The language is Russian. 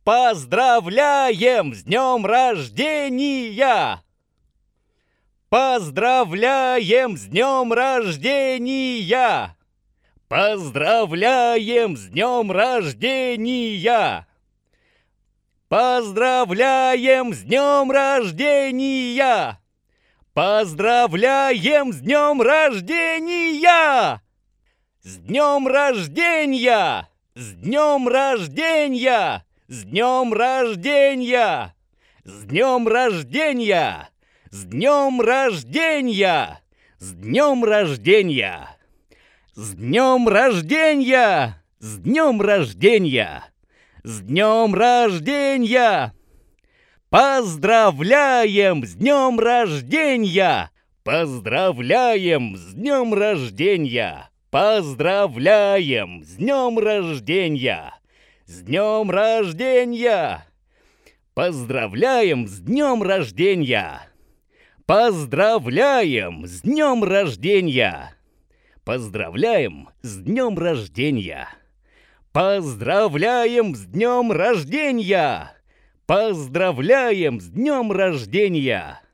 Поздравляем с днем рождения! Поздравляем с днем рождения! Поздравляем с днем рождения! Поздравляем с днем рождения! Поздравляем с днем рождения! С днем рождения! С днем рождения! С днем рождения! С днем рождения! С днем рождения! С днем рождения! С днем рождения! С днем рождения! С днем рождения! Поздравляем с днем рождения! Поздравляем с днем рождения! Поздравляем с днем рождения! С днем рождения! Поздравляем с днем рождения! Поздравляем с днем рождения! Поздравляем с днем рождения! Поздравляем с днем рождения! Поздравляем с днем рождения!